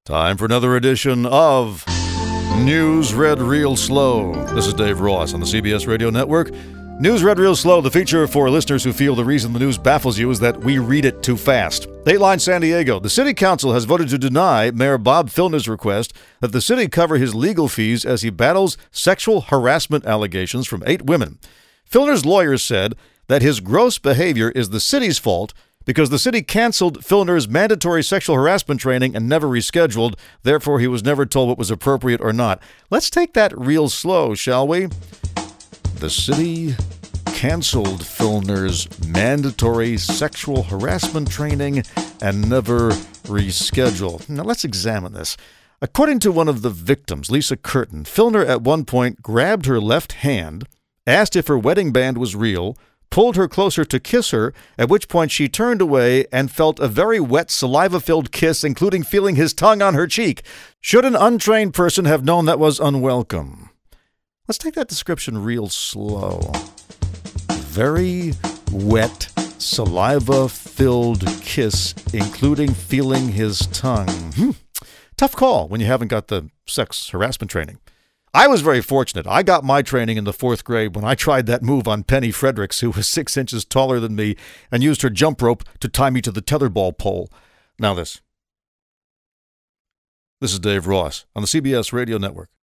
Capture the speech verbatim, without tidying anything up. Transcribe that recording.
Time for another edition of News Read Real Slow. This is Dave Ross on the C B S Radio Network. News Read Real Slow, the feature for listeners who feel the reason the news baffles you is that we read it too fast. Dateline San Diego. The city council has voted to deny Mayor Bob Filner's request that the city cover his legal fees as he battles sexual harassment allegations from eight women. Filner's lawyers said that his gross behavior is the city's fault because the city canceled Filner's mandatory sexual harassment training and never rescheduled. Therefore, he was never told what was appropriate or not. Let's take that real slow, shall we? The city canceled Filner's mandatory sexual harassment training and never rescheduled. Now, let's examine this. According to one of the victims, Lisa Curtin, Filner at one point grabbed her left hand, asked if her wedding band was real, pulled her closer to kiss her, at which point she turned away and felt a very wet, saliva-filled kiss, including feeling his tongue on her cheek. Should an untrained person have known that was unwelcome? Let's take that description real slow. Very wet, saliva-filled kiss, including feeling his tongue. Hmm. Tough call when you haven't got the sex harassment training. I was very fortunate. I got my training in the fourth grade when I tried that move on Penny Fredericks, who was six inches taller than me, and used her jump rope to tie me to the tetherball pole. Now this. This is Dave Ross on the C B S Radio Network.